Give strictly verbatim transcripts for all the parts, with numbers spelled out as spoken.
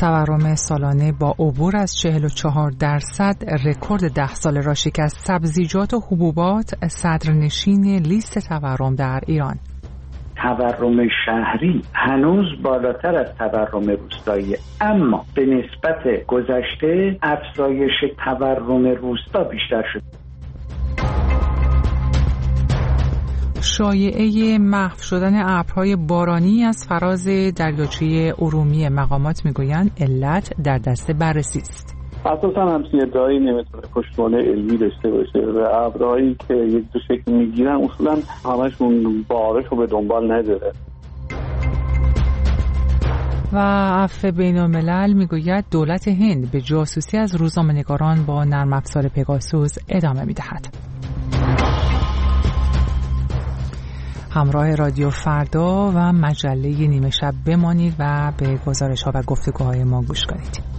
تورم سالانه با عبور از چهل و چهار درصد رکورد ده ساله را شکست. سبزیجات و حبوبات صدرنشین لیست تورم در ایران. تورم شهری هنوز بالاتر از تورم روستایی، اما به نسبت گذشته افزایش تورم روستا بیشتر شد. شایعه محو شدن ابرهای بارانی از فراز دریاچه ارومیه، مقامات میگویند علت در دست بررسی است. اساساً همچین ادعایی نمیتونه پشتوانه علمی داشته باشه و ابرهایی که یک دو شکل میگیرن اصولاً همشون بارش رو به دنبال نداره. و عفو بین الملل میگوید دولت هند به جاسوسی از روزنامه‌نگاران با نرم افزار پگاسوس ادامه میدهد. همراه رادیو فردا و مجله نیمه شب بمانید و به گزارش ها و گفتگوهای ما گوش کنید.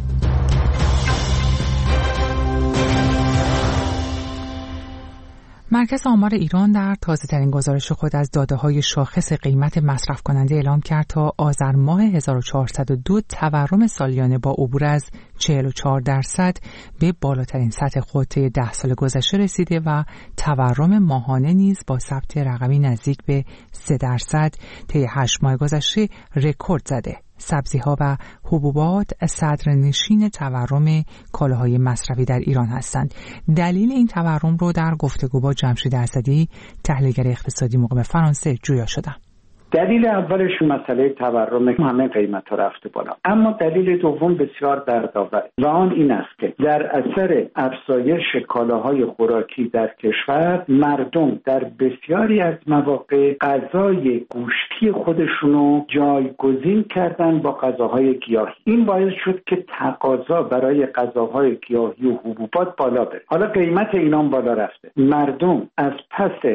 مرکز آمار ایران در تازه‌ترین گزارش خود از داده‌های شاخص قیمت مصرف کننده اعلام کرد تا آذر ماه هزار و چهارصد و دو تورم سالیانه با عبور از چهل و چهار درصد به بالاترین سطح خود طی ده سال گذشته رسیده و تورم ماهانه نیز با ثبت رقمی نزدیک به سه درصد طی هشت ماه گذشته رکورد زده. سبزی‌ها و حبوبات صدرنشین تورم کالاهای مصرفی در ایران هستند. دلیل این تورم رو در گفتگو با جمشید اسدی، تحلیلگر اقتصادی مقیم فرانسه، جویا شدم. دلیل اولش مسئله تورم، همه قیمت ها رفته بالا، اما دلیل دوم بسیار دردآور و آن این است که در اثر افزایش کالاهای خوراکی در کشور، مردم در بسیاری از مواقع غذای گوشتی خودشونو جایگزین کردن با غذاهای گیاهی. این باعث شد که تقاضا برای غذاهای گیاهی و حبوبات بالا بره. حالا قیمت اینام بالا رفته، مردم از پس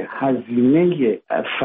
هزینه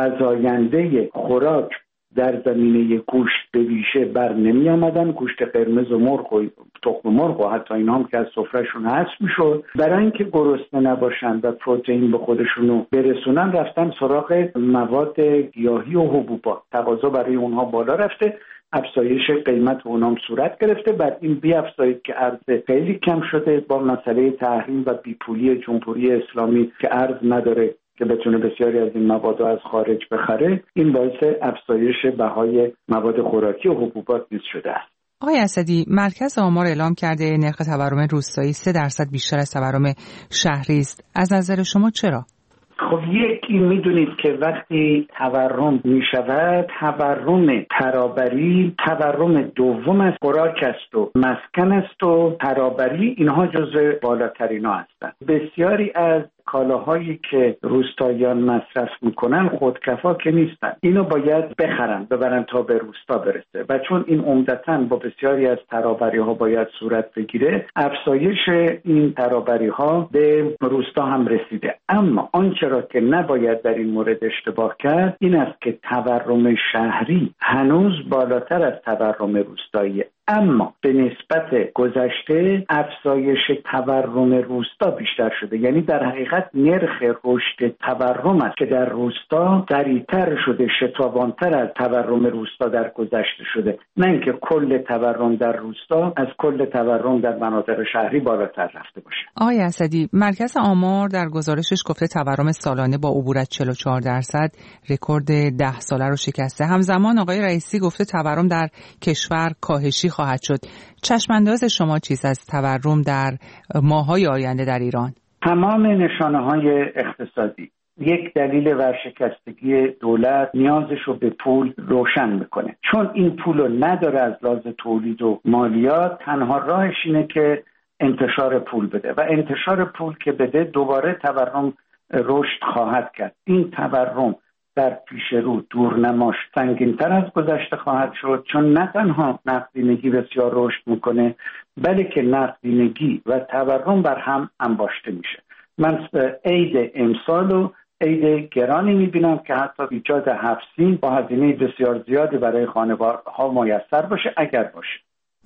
فزاینده خوراک در زمینه گوشت به ویژه بر نمی آمدن. گوشت قرمز و مرغ و تخم مرغ و حتی اینا هم که از سفرهشون حذف میشد، برای اینکه گرسنه نباشن و پروتئین به خودشونو برسونن رفتن سراغ مواد گیاهی و حبوبات. تقاضا برای اونها بالا رفته، افزایش قیمت اونام صورت گرفته. بعد این بی افزایش که ارز خیلی کم شده با مسئله تحریم و بیپولی جمهوری اسلامی که ارز نداره که بتونه بسیاری از این مواد از خارج بخره، این باعث افزایش بهای مواد خوراکی و حبوبات نیز شده است. آقای اسدی، مرکز آمار اعلام کرده نرخ تورم روستایی سه درصد بیشتر از تورم شهری است. از نظر شما چرا؟ خب یکی میدونید که وقتی تورم میشود، تورم ترابری تورم دوم از خوراک است و مسکن است و ترابری اینها جزو بالاترین ها هستند. بسیاری از کالاهایی که روستاییان مصرف میکنن خودکفا که نیستن، اینو باید بخرن ببرن تا به روستا برسه و چون این عمدتاً با بسیاری از ترابری ها باید صورت بگیره، افزایش این ترابری ها به روستا هم رسیده. اما آنچه را که نباید در این مورد اشتباه کرد این است که تورم شهری هنوز بالاتر از تورم روستایی، اما به نسبت گذشته افزایش تورم روستا بیشتر شده. یعنی در حقیقت نرخ رشد تورم است که در روستا سریعتر شده، شتابانتر از تورم روستا در گذشته شده، نه اینکه کل تورم در روستا از کل تورم در مناطق شهری بالاتر رفته باشه. آقای اسدی، مرکز آمار در گزارشش گفته تورم سالانه با عبور از چهل و چهار درصد رکورد ده ساله رو شکسته. همزمان آقای رئیسی گفته تورم در کشور کاهشی خواهد شد. چشمانداز شما چیست از تورم در ماه‌های آینده در ایران؟ تمام نشانه‌های اقتصادی یک دلیل ورشکستگی دولت نیازش رو به پول روشن میکنه. چون این پول رو نداره از لحاظ تولید و مالیات، تنها راهش اینه که انتشار پول بده و انتشار پول که بده دوباره تورم رشد خواهد کرد. این تورم در پیش رو دورنماش سنگین‌تر از گذشته خواهد شد، چون نه تنها نقدینگی بسیار رشد میکنه بلکه نقدینگی و تورم بر هم انباشته میشه. من عید امسال و عید گرانی میبینم که حتی ایجاد هفت سین با هزینه بسیار زیادی برای خانوارها میسر باشه اگر باشه.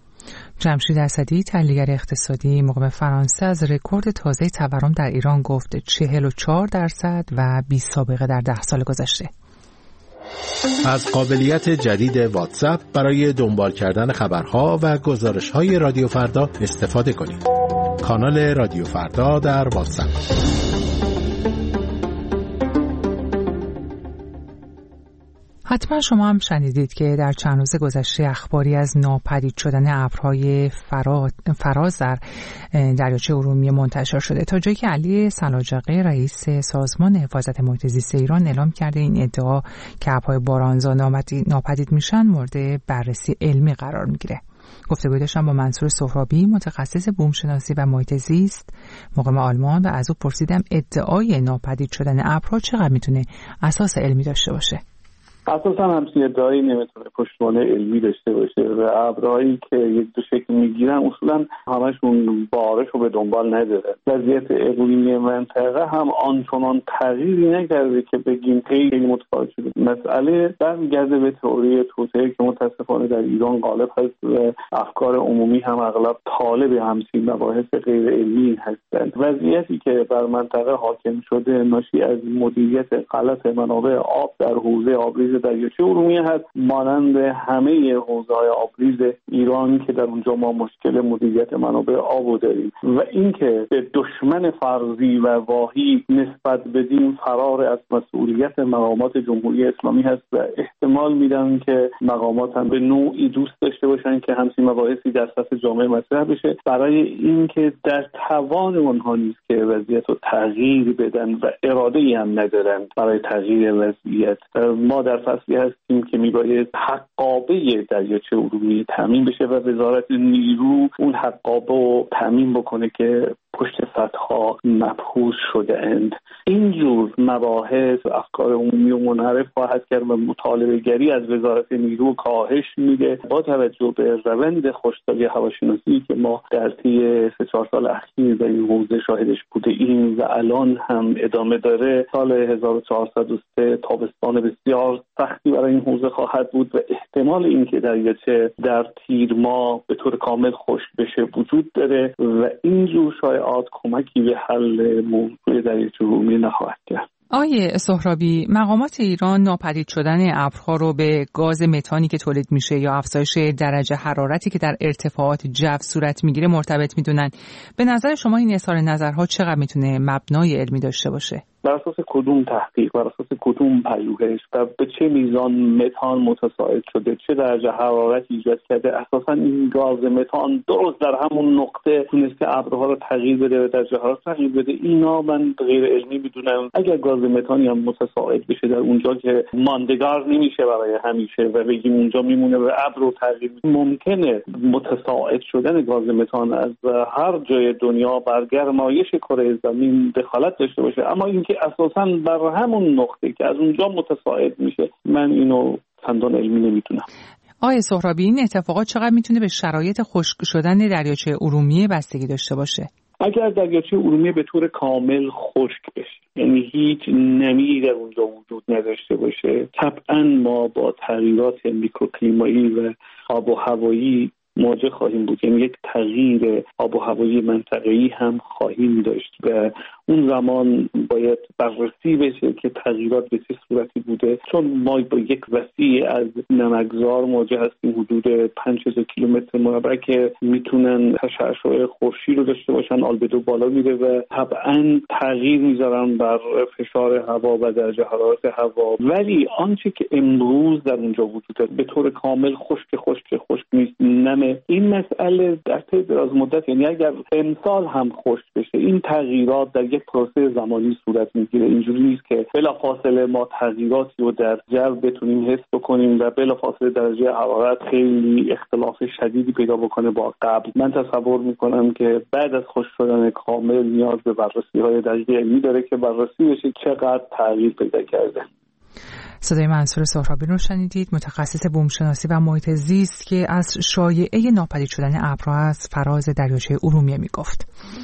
جمشید اسدی، تحلیلگر اقتصادی مقیم فرانسه، از رکورد تازه تورم در ایران گفت چهل و چهار درصد و بی سابقه در ده سال گذشته. از قابلیت جدید واتساپ برای دنبال کردن خبرها و گزارش‌های رادیو فردا استفاده کنید. کانال رادیو فردا در واتساپ. حتما شما هم شنیدید که در چند روز گذشته اخباری از ناپدید شدن ابرهای فراز در دریاچه ارومیه منتشر شده، تا جایی که علی سلاجقی رئیس سازمان حفاظت محیط زیست ایران اعلام کرده این ادعا که ابرهای بارانزا ناپدید میشن مورد بررسی علمی قرار میگیره. گفتگو داشتم با منصور سهرابی، متخصص بومشناسی و محیط زیست مقیم آلمان، و از او پرسیدم ادعای ناپدید شدن ابرها چقدر میتونه اساس علمی داشته باشه. اساسا همچین ادعایی نمیتونه پشتوانه علمی داشته باشه و ابرهایی که یک دو شکل میگیرن اصولا همشون بارش رو به دنبال نداره. وضعیت اقلیمی منطقه هم آنچنان تغییری نکرده که بگیم خیلی متفاوت شده. مسئله برمیگرده به تئوری توطئه که متاسفانه در ایران غالب هست و افکار عمومی هم اغلب طالب همچین مباحث غیر علمی هستند. وضعیتی که بر منطقه حاکم شده ناشی از مدیریت غلط منابع آب در حوزه آبریز دریاچه ارومیه هست، مانند همه حوزه‌های آبریز ایران که در اونجا ما مشکل مدیریت منابع آب داریم و اینکه به دشمن فرضی و واهی نسبت بدیم فرار از مسئولیت مقامات جمهوری اسلامی هست و احتمال میدم که مقامات هم به نوعی دوست داشته باشن که همچین مباحثی در سطح جامعه مطرح بشه، برای اینکه در توان اونها نیست که وضعیت رو تغییر بدن و اراده‌ای هم ندارن برای تغییر وضعیت. ما در فصلی هستیم که میباید حقابه دریاچه ارومیه تامین بشه و وزارت نیرو اون حقابه رو تامین بکنه که پشت سدها مبحوث شده اند. اینجور مباحث افکار عمومی و منحرف خواهد کرد و مطالبه گری از وزارت نیرو کاهش میده. با توجه به روند خشکسالی هواشناسی که ما در طی سه چهار سال اخیر در این حوزه شاهدش بوده ایم و الان هم ادامه داره، سال هزار و چهارصد و سه تابستان بسیار سختی برای این حوزه خواهد بود و احتمال اینکه دریاچه در تیر ماه به طور کامل خشک بشه وجود داره و اینجور شایعات کمکی به حل موضوع دریاچه ارومیه نخواهد کرد. آیه سهرابی، مقامات ایران ناپدید شدن ابرها رو به گاز متانی که تولید میشه یا افزایش درجه حرارتی که در ارتفاعات جو صورت میگیره مرتبط میدونن. به نظر شما این اظهار نظرها چقدر میتونه مبنای علمی داشته باشه؟ بر اساس کدوم تحقیق، بر اساس کدوم پژوهش و به چه میزان متان متصاعد شده، چه درجه حرارتی ایجاد کرده اساسا این گاز متان درست در همون نقطه تونسته ابرها رو تغییر بده و درجه حرارت تغییر بده؟ اینا من غیر علمی میدونم. اگر گاز متانی هم متصاعد بشه در اونجا که ماندگار نمیشه برای همیشه و بگیم اونجا میمونه و ابر رو تغییر میده، ممکنه متصاعد شدن گاز متان از هر جای دنیا بر گرمایش کره زمین دخالت داشته باشه، اما اینکه اساساً بر همون نقطه که از اونجا متصاعد میشه من اینو چندان علمی نمیتونم. آقای سهرابی، این اتفاقات چقدر میتونه به شرایط خشک شدن دریاچه ارومیه بستگی داشته باشه؟ اگر دریاچه ارومیه به طور کامل خشک بشه، یعنی هیچ نمی در اونجا وجود نداشته باشه، طبعاً ما با تغییرات میکروکلیمایی و آب و هوایی مواجه خواهیم بود. یعنی یک تغییر آب و هوایی منطقه‌ای هم خواهیم داشت و اون زمان باید بررسی بشه که تغییرات به چه صورتی بوده، چون ما با یک وسیع از نمکزار مواجه هستیم حدود پنج هزار کیلومتر مربع که میتونن تشعشع خورشید رو داشته باشن، آلبدو بالا میره و طبعا تغییر میذارن بر فشار هوا و درجه حرارت هوا. ولی آنچه که امروز در اونجا وجود داره به طور کامل خشک خشک خشک نیست، نمه. این مسئله در طی دراز مدت، یعنی اگر امسال هم خشک بشه، این تغییرات در یک پروسه زمانی صورت میگیره. اینجوری نیست که بلافاصله ما تغییراتی رو در جو بتونیم حس بکنیم و بلافاصله درجه حرارت خیلی اختلاف شدیدی پیدا بکنه با قبل. من تصور میکنم که بعد از خشک شدن کامل نیاز به بررسی های دقیق علمی داره که بررسی بشه چقدر تغییر پیدا کرده. صدای منصور سهرابی رو شنیدید، متخصص بومشناسی و محیط زیست که از شایعه ناپدید شدن ابرها از فراز دریاچه ارومیه میگفت.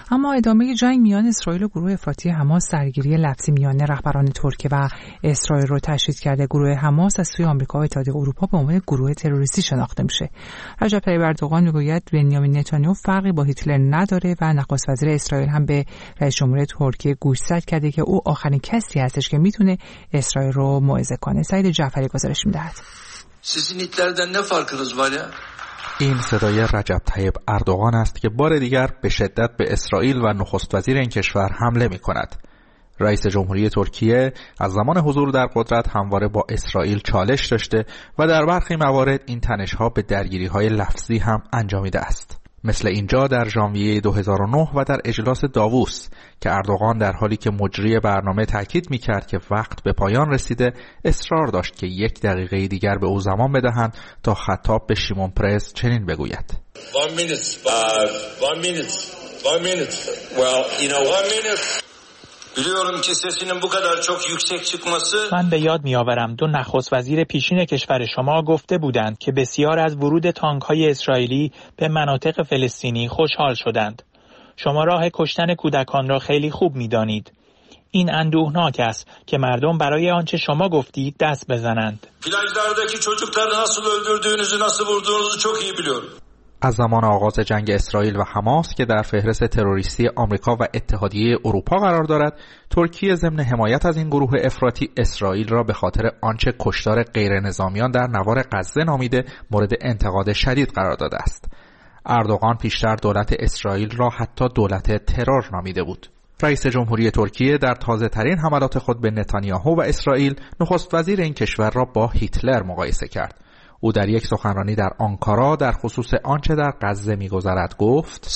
اما ادامه جنگ میان اسرائیل و گروه افراطی حماس درگیری لفظی میان رهبران ترکیه و اسرائیل رو تشدید کرده. گروه حماس از سوی آمریکا و اتحادیه اروپا به عنوان گروه تروریستی شناخته میشه. رجب طیب اردوغان میگوید بنیامین نتانیاهو فرقی با هیتلر نداره و نخست وزیر اسرائیل هم به رئیس جمهوری ترکیه گوشزد کرده که او آخرین کسی هستش که میتونه اسرائیل رو موعظه کنه. سعید جعفری گزارش میدهد. Sizin Hitler'den ne farkınız var ya? این صدای رجب طیب اردوغان است که بار دیگر به شدت به اسرائیل و نخست وزیر این کشور حمله می کند. رئیس جمهوری ترکیه از زمان حضور در قدرت همواره با اسرائیل چالش داشته و در برخی موارد این تنش‌ها به درگیری‌های لفظی هم انجامیده است. مثل اینجا در ژانویه دو هزار و نه و در اجلاس داووس که اردوغان در حالی که مجری برنامه تاکید می‌کرد که وقت به پایان رسیده اصرار داشت که یک دقیقه دیگر به او زمان بدهند تا خطاب به شیمون پرس چنین بگوید. One minute, uh, one minute, one minute. Well, you know, one minute. biliyorum ki sesinin bu kadar çok yüksek çıkması. من به یاد میآورم دو نخست وزیر پیشین کشور شما گفته بودند که بسیار از ورود تانک‌های اسرائیلی به مناطق فلسطینی خوشحال شدند. شما راه kuştan کودکان را خیلی خوب می‌دانید. این اندوهناک است که مردم برای آنچه شما گفتید دست بزنند. Plajlardaki çocukları nasıl öldürdüğünüzü, nasıl vurduğunuzu çok iyi biliyorum. از زمان آغاز جنگ اسرائیل و حماس که در فهرست تروریستی آمریکا و اتحادیه اروپا قرار دارد، ترکیه ضمن حمایت از این گروه افراطی اسرائیل را به خاطر آنچه کشتار غیر نظامیان در نوار غزه نامیده مورد انتقاد شدید قرار داده است. اردوغان پیشتر دولت اسرائیل را حتی دولت ترور نامیده بود. رئیس جمهوری ترکیه در تازه ترین حملات خود به نتانیاهو و اسرائیل نخست وزیر این کشور را با هیتلر مقایسه کرد. او در یک سخنرانی در آنکارا در خصوص آنچه در غزه می‌گذرد گفت: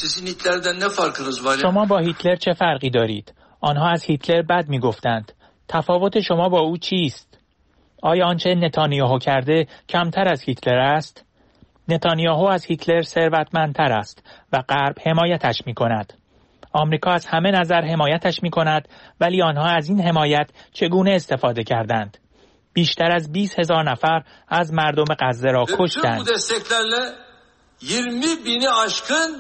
شما با هیتلر چه فرقی دارید؟ آنها از هیتلر بد می‌گفتند. تفاوت شما با او چیست؟ آیا آنچه نتانیاهو کرده کمتر از هیتلر است؟ نتانیاهو از هیتلر ثروتمندتر است و غرب حمایتش می‌کند. آمریکا از همه نظر حمایتش می‌کند، ولی آنها از این حمایت چگونه استفاده کردند؟ بیشتر از بیست هزار نفر از مردم غزه را کشتند. yirmi bini aşkın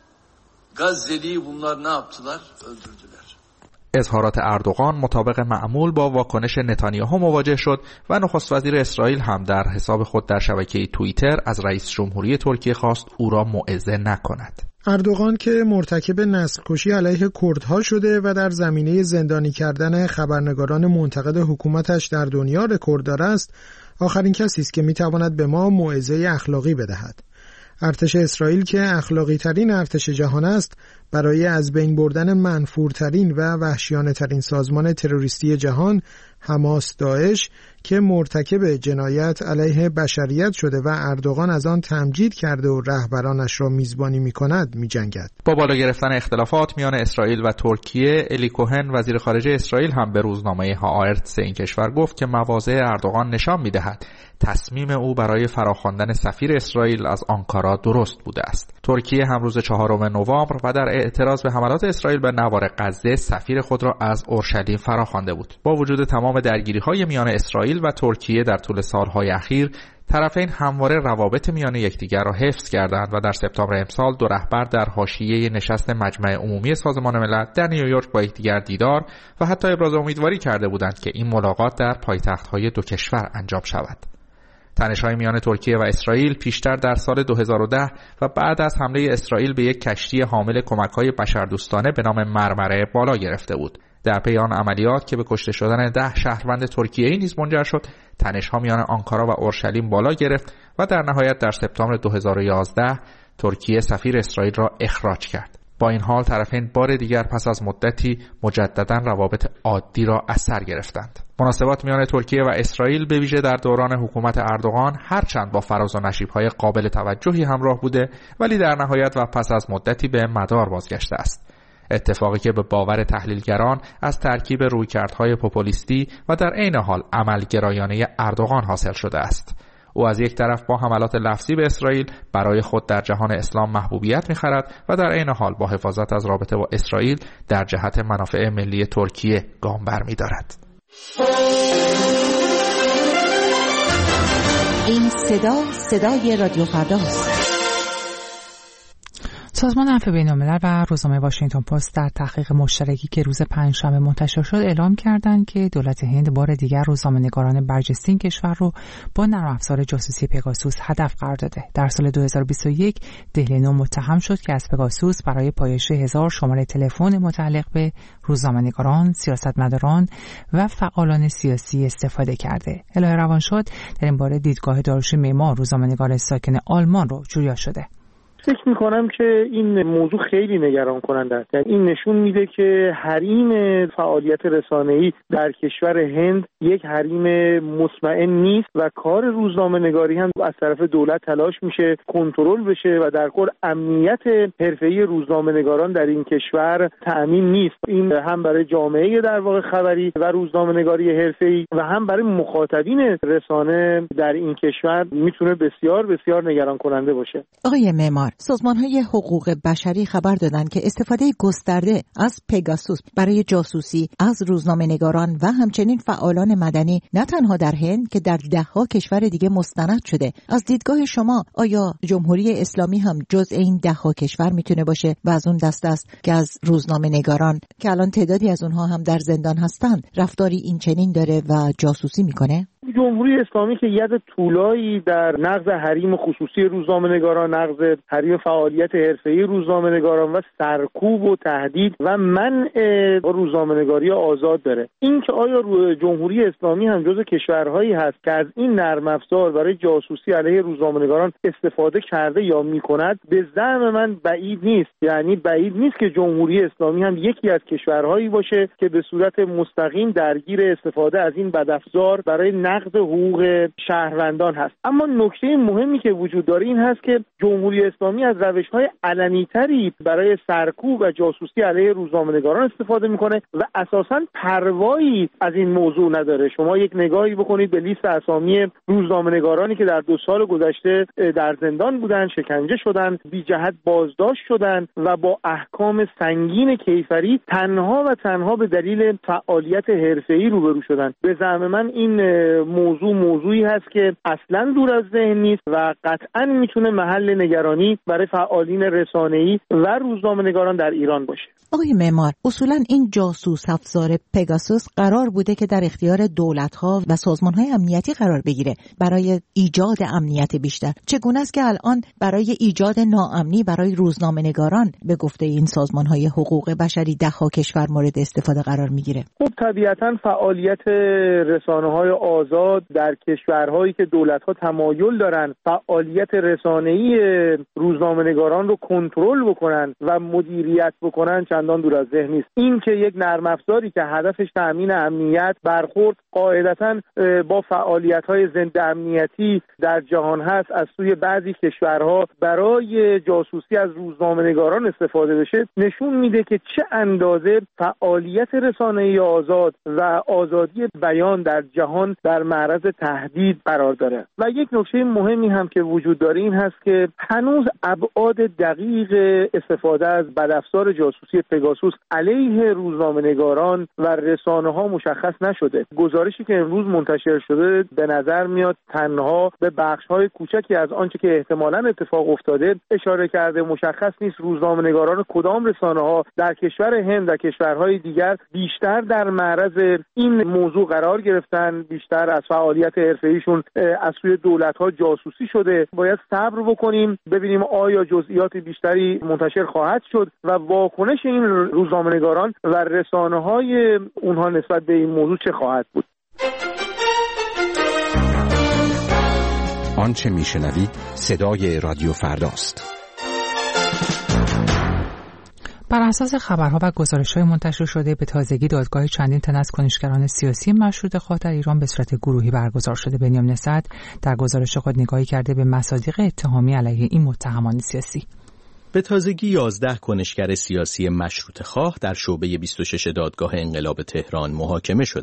Gazze'liyi bunlar ne yaptılar? Öldürdüler. اظهارات اردوغان مطابق معمول با واکنش نتانیاهو مواجه شد و نخست وزیر اسرائیل هم در حساب خود در شبکه توییتر از رئیس جمهوری ترکیه خواست او را موعظه نکند. اردوغان که مرتکب نسل‌کشی علیه کردها شده و در زمینه زندانی کردن خبرنگاران منتقد حکومتش در دنیا رکورددار است، آخرین کسی است که میتواند به ما موعظه اخلاقی بدهد. ارتش اسرائیل که اخلاقی ترین ارتش جهان است، برای از بین بردن منفورترین و وحشیانه ترین سازمان تروریستی جهان، حماس داعش که مرتکب جنایت علیه بشریت شده و اردوغان از آن تمجید کرده و رهبرانش را میزبانی می‌کند می‌جنگد. با بالا گرفتن اختلافات میان اسرائیل و ترکیه، الی کوهن وزیر خارجه اسرائیل هم به روزنامه هآرتس این کشور گفت که مواضع اردوغان نشان می‌دهد تصمیم او برای فراخواندن سفیر اسرائیل از آنکارا درست بوده است. ترکیه هم روز چهارم نوامبر و در اعتراض به حملات اسرائیل به نوار غزه سفیر خود را از اورشلیم فراخوانده بود. با وجود تمام درگیری‌های میان اسرائیل و ترکیه در طول سالهای اخیر، طرفین همواره روابط میان یکدیگر را حفظ کردند و در سپتامبر امسال دو رهبر در حاشیه نشست مجمع عمومی سازمان ملل در نیویورک با یکدیگر دیدار و حتی ابراز امیدواری کرده بودند که این ملاقات در پایتخت‌های دو کشور انجام شود. تنش‌های میان ترکیه و اسرائیل پیشتر در سال دو هزار و ده و بعد از حمله اسرائیل به یک کشتی حامل کمک‌های بشردوستانه به نام مرمره بالا گرفته بود. در پی آن عملیات که به کشته شدن ده شهروند ترکیه‌ای نیز منجر شد، تنش‌ها میان آنکارا و اورشلیم بالا گرفت و در نهایت در سپتامبر دو هزار و یازده ترکیه سفیر اسرائیل را اخراج کرد. با این حال طرفین بار دیگر پس از مدتی مجدداً روابط عادی را از سر گرفتند. مناسبات میان ترکیه و اسرائیل به ویژه در دوران حکومت اردوغان هرچند با فراز و نشیب‌های قابل توجهی همراه بوده، ولی در نهایت و پس از مدتی به مدار بازگشته است. اتفاقی که به باور تحلیلگران از ترکیب رویکردهای پوپولیستی و در عین حال عملگرایانه اردوغان حاصل شده است. او از یک طرف با حملات لفظی به اسرائیل برای خود در جهان اسلام محبوبیت می‌خرد و در عین حال با حفاظت از رابطه با اسرائیل در جهت منافع ملی ترکیه گام برمی‌دارد. این صدا صدای رادیو فرداست. سازمان عفو بین‌الملل و روزنامه واشنگتن پست در تحقیق مشترکی که روز پنجشنبه منتشر شد اعلام کردند که دولت هند بار دیگر روزنامه‌نگاران برجسته این کشور رو با نرم افزار جاسوسی پگاسوس هدف قرار داده. در سال دو هزار و بیست و یک دهلی نو متهم شد که از پگاسوس برای پایش هزار شماره تلفن متعلق به روزنامه‌نگاران، سیاستمداران و فعالان سیاسی استفاده کرده. الهه روانشاد در این باره دیدگاه داریوش معمار، روزنامه‌نگار ساکن آلمان رو جویا شده. فکر میکنم که این موضوع خیلی نگران کننده است. این نشون میده که حریم فعالیت رسانه‌ای در کشور هند یک حریم مطمئن نیست و کار روزنامه‌نگاری هم از طرف دولت تلاش میشه کنترل بشه و در کل امنیت حرفه‌ای روزنامه‌نگاران در این کشور تأمین نیست. این هم برای جامعه در واقع خبری و روزنامه‌نگاری حرفه‌ای و هم برای مخاطبین رسانه در این کشور میتونه بسیار بسیار نگران کننده باشه. آقای معمار، سازمان‌های حقوق بشری خبر دادند که استفاده گسترده از پگاسوس برای جاسوسی از روزنامه‌نگاران و همچنین فعالان مدنی نه تنها در هند که در ده‌ها کشور دیگه مستند شده. از دیدگاه شما آیا جمهوری اسلامی هم جزء این ده‌ها کشور میتونه باشه و از اون دسته است که از روزنامه‌نگاران که الان تعدادی از اونها هم در زندان هستند رفتاری این چنین داره و جاسوسی میکنه؟ جمهوری اسلامی که ید طولایی در نقض حریم خصوصی روزنامه‌نگاران، نقض حریم فعالیت حرفه‌ای روزنامه‌نگاران و سرکوب و تهدید و منع روزنامه‌نگاری آزاد داره. این که آیا جمهوری اسلامی هم جزو کشورهایی هست که از این نرم افزار برای جاسوسی علیه روزنامه‌نگاران استفاده کرده یا می‌کند، به زعم من بعید نیست. یعنی بعید نیست که جمهوری اسلامی هم یکی از کشورهایی باشه که به صورت مستقیم درگیر استفاده از این بدافزار برای نقض حقوق شهروندان هست. اما نکته مهمی که وجود داره این هست که جمهوری اسلامی از روش‌های علنی‌تری برای سرکوب و جاسوسی علیه روزنامه‌نگاران استفاده می‌کنه و اساساً پروایی از این موضوع نداره. شما یک نگاهی بکنید به لیست اسامی روزنامه‌نگارانی که در دو سال گذشته در زندان بودن، شکنجه شدن، بی جهت بازداشت شدن و با احکام سنگین کیفری تنها و تنها به دلیل فعالیت حرفه‌ای روبرو شدن. به زعم من این موضوع موضوعی هست که اصلاً دور از ذهن نیست و قطعاً میتونه محل نگرانی برای فعالین رسانه‌ای و روزنامه‌نگاران در ایران باشه. آقای معمار، اصولاً این جاسوس افزار پگاسوس قرار بوده که در اختیار دولت‌ها و سازمان‌های امنیتی قرار بگیره برای ایجاد امنیت بیشتر. چگونه است که الان برای ایجاد ناامنی برای روزنامه‌نگاران به گفته این سازمان‌های حقوق بشری ده‌ها کشور مورد استفاده قرار میگیره؟ خب طبیعتاً فعالیت رسانه‌های آزاد در کشورهایی که دولت‌ها تمایل دارن فعالیت رسانه‌ای روزنامه‌نگاران رو کنترل بکنن و مدیریت بکنن چندان دور از ذهن نیست. این که یک نرم افزاری که هدفش تأمین امنیت برخورد قاعدتاً با فعالیت‌های ضد امنیتی در جهان هست از سوی بعضی کشورها برای جاسوسی از روزنامه‌نگاران استفاده بشه، نشون میده که چه اندازه فعالیت رسانه‌ای آزاد و آزادی بیان در جهان در معرض تهدید قرار داره. و یک نکته مهمی هم که وجود داره این هست که هنوز ابعاد دقیق استفاده از بدافزار جاسوسی پگاسوس علیه روزنامه‌نگاران و رسانه‌ها مشخص نشده. گزارشی که امروز منتشر شده به نظر میاد تنها به بخش‌های کوچکی از آنچه که احتمالاً اتفاق افتاده اشاره کرده. مشخص نیست روزنامه‌نگاران کدام رسانه‌ها در کشور هند و کشورهای دیگر بیشتر در معرض این موضوع قرار گرفتن، بیشتر از فعالیت حرفه‌ایشون از سوی دولت‌ها جاسوسی شده. باید صبر بکنیم ببینیم آیا جزئیات بیشتری منتشر خواهد شد و واکنش این روزنامه‌نگاران و رسانه‌های اونها نسبت به این موضوع چه خواهد بود. آنچه میشنوید صدای رادیو فرداست. بر اساس خبرها و گزارش‌های منتشر شده به تازگی دادگاه چندین تن از کنشگران سیاسی مشروطه‌خواه در ایران به صورت گروهی برگزار شده. بنیامین اسد در گزارش خود نگاهی کرده به مصادیق اتهامی علیه این متهمان سیاسی. به تازگی یازده کنشگر سیاسی مشروطه‌خواه در شعبه بیست و شش دادگاه انقلاب تهران محاکمه شدند.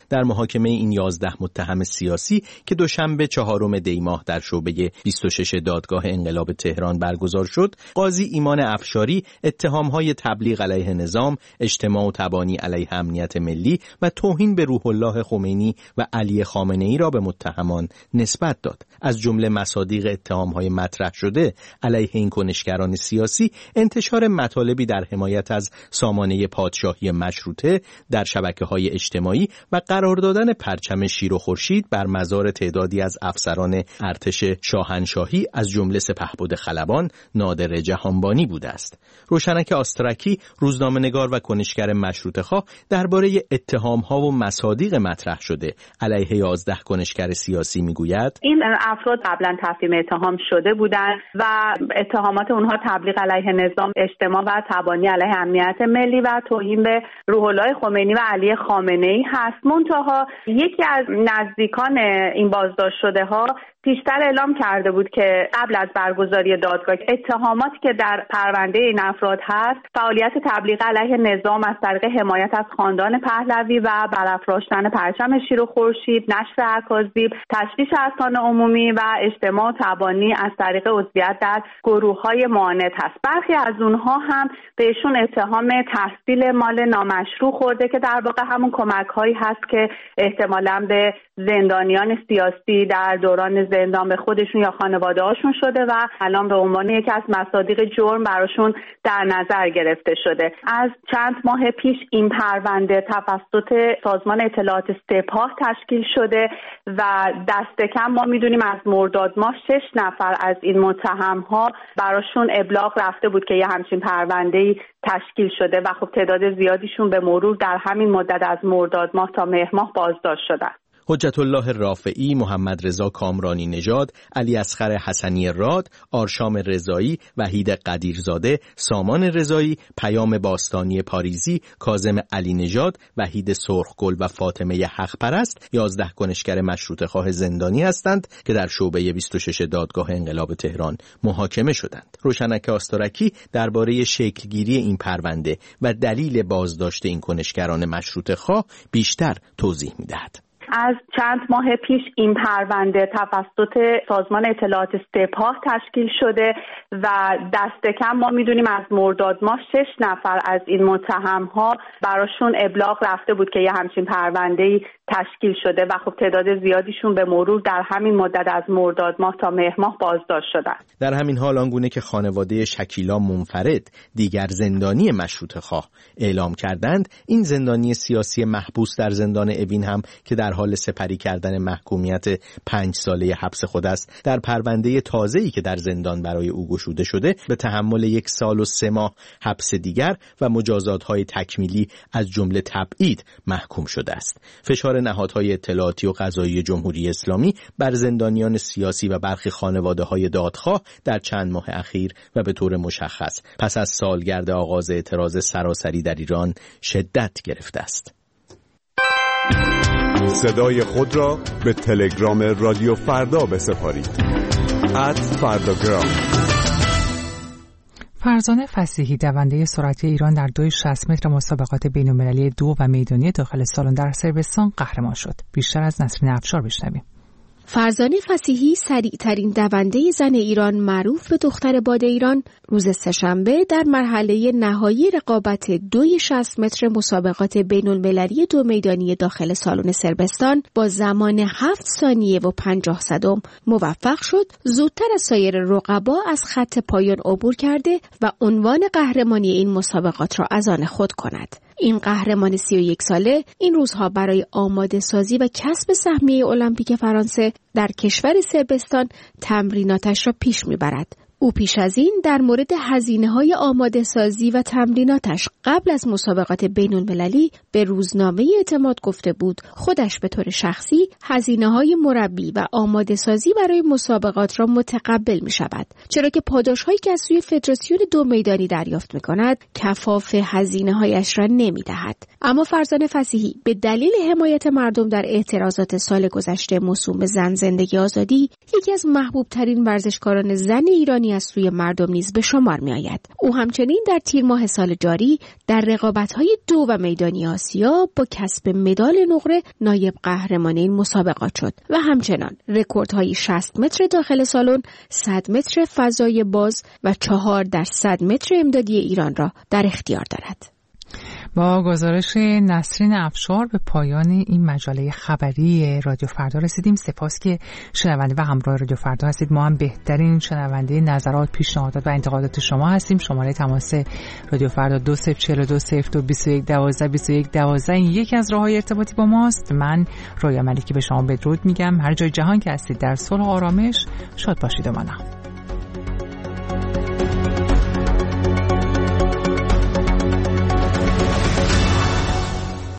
در محاکمه این یازده متهم سیاسی که دوشنبه چهارم دی ماه در شعبه بیست و شش دادگاه انقلاب تهران برگزار شد، قاضی ایمان افشاری اتهام‌های تبلیغ علیه نظام، اجتماع و تبانی علیه امنیت ملی و توهین به روح الله خمینی و علی خامنه‌ای را به متهمان نسبت داد. از جمله مصادیق اتهام‌های مطرح شده علیه این کنشگران سیاسی انتشار مطالبی در حمایت از سامانه پادشاهی مشروطه در شبکه‌های اجتماعی و قرار دادن پرچم شیر و خورشید بر مزار تعدادی از افسران ارتش شاهنشاهی از جمله سپهبد خلبان نادر جهانبانی بوده است. روشنک آسترکی، روزنامه‌نگار و کنشگر مشروطه‌خواه، درباره اتهام‌ها و مصادیق مطرح شده علیه یازده کنشگر سیاسی میگوید: این افراد قبلا تفهیم اتهام شده بودند و اتهامات اونها تبلیغ علیه نظام، اجتماع و تبانی علیه امنیت ملی و توهین به روح الله خمینی و علی خامنه‌ای هست. منتها یکی از نزدیکان این بازداشت شده ها پیشتر اعلام کرده بود که قبل از برگزاری دادگاه اتهاماتی که در پرونده این افراد هست فعالیت تبلیغ علیه نظام از طریق حمایت از خاندان پهلوی و برافراشتن پرچم شیر و خورشید، نشر اکاذیب، تشویش ارکان عمومی و اجتماع و تبانی از طریق عضویت در گروه‌های معاند هست. برخی از اونها هم بهشون اتهام تحصیل مال نامشروع خورده که در واقع همون کمک‌هایی هست که احتمالاً به زندانیان سیاسی در دوران زندان به خودشون یا خانواده هاشون شده و الان به عنوان یکی از مصادیق جرم براشون در نظر گرفته شده. از چند ماه پیش این پرونده توسط سازمان اطلاعات سپاه تشکیل شده و دست کم ما میدونیم از مرداد ماه شش نفر از این متهم ها براشون ابلاغ رفته بود که یه همچین پرونده‌ای تشکیل شده و خب تعداد زیادیشون به مرور در همین مدت از مرداد ماه تا مهر ماه بازداشت شدن. حجت الله رافعی، محمد رضا کامرانی نژاد، علی اصغر حسنی راد، آرشام رضایی، وحید قدیرزاده، سامان رضایی، پیام باستانی پاریزی، کاظم علی نژاد، وحید سرخگل و فاطمه حق پرست یازده کنشگر مشروطه‌خواه زندانی هستند که در شعبه بیست و شش دادگاه انقلاب تهران محاکمه شدند. روشنک آسترکی درباره شکلگیری این پرونده و دلیل بازداشت این کنشگران مشروطه‌خواه بیشتر توضیح می‌دهد. از چند ماه پیش این پرونده توسط سازمان اطلاعات سپاه تشکیل شده و دست کم ما میدونیم از مرداد ماه شش نفر از این متهم ها براشون ابلاغ رفته بود که یه همچین پرونده‌ای تشکیل شده و خب تعداد زیادیشون به مرور در همین مدت از مرداد ماه تا مهر ماه بازداشت شدن. در همین حال آنگونه که خانواده شکیلا منفرد دیگر زندانی مشروطه‌خواه اعلام کردند، این زندانی سیاسی محبوس در زندان اوین هم که در حال سپری کردن محکومیت پنج ساله حبس خود است، در پرونده تازه‌ای که در زندان برای او گشوده شده به تحمل یک سال و سه ماه حبس دیگر و مجازات‌های تکمیلی از جمله تبعید محکوم شده است. فشار نهادهای اطلاعاتی و قضایی جمهوری اسلامی بر زندانیان سیاسی و برخی خانواده‌های دادخواه در چند ماه اخیر و به طور مشخص پس از سالگرد آغاز اعتراض سراسری در ایران شدت گرفته است. صدای خود را به تلگرام رادیو فردا بسپارید. ات فرداگرام. فرزانه فصیحی دونده سرعتی ایران در دوی شصت متر مسابقات بین‌المللی دو و میدانی داخل سالن در صربستان قهرمان شد. بیشتر از نسرین افشار بشنویم. فرزانه فصیحی سریعترین دونده زن ایران معروف به دختر باد ایران روز سه‌شنبه در مرحله نهایی رقابت دوی شصت متر مسابقات بین المللی دو میدانی داخل سالن صربستان با زمان هفت ثانیه و پنجاه صدم موفق شد زودتر از سایر رقبا از خط پایان عبور کرده و عنوان قهرمانی این مسابقات را از آن خود کند. این قهرمان سی و یک ساله این روزها برای آماده سازی و کسب سهمیه المپیک فرانسه در کشور صربستان تمریناتش را پیش میبرد. او پیش از این در مورد هزینه‌های آماده سازی و تمریناتش قبل از مسابقات بین المللی به روزنامه اعتماد گفته بود خودش به طور شخصی هزینه‌های مربی و آماده سازی برای مسابقات را متقبل می شود، چرا که پاداش‌هایی که از سوی فدراسیون دو میدانی دریافت می کند کفاف هزینه‌هایش را نمی دهد. اما فرزانه فصیحی به دلیل حمایت مردم در اعتراضات سال گذشته موسوم به زن زندگی آزادی، یکی از محبوب ترین ورزشکاران زن ایرانی قربانی از سوی مردم نیز به شمار می آید. او همچنین در تیر ماه سال جاری در رقابت‌های دو و میدانی آسیا با کسب مدال نقره نایب قهرمان این مسابقات شد و همچنان رکوردهای شصت متر داخل سالن، صد متر فضای باز و چهار در صد متر امدادی ایران را در اختیار دارد. با گزارش نسرین افشار به پایان این مجله خبری رادیو فردا رسیدیم. سپاس که شنونده و همراه رادیو فردا هستید. ما هم بهترین شنونده نظرات، پیشنهادات و انتقادات شما هستیم. شماره تماس رادیو فردا دو صفر چهار دو صفر دو بیست و یک دوازده بیست و یک دوازده این یکی از راه‌های ارتباطی با ماست. من رویا ملکی به شما بدرود میگم. هر جای جهان که هستید در صلح و آرامش شاد باشید و مانا.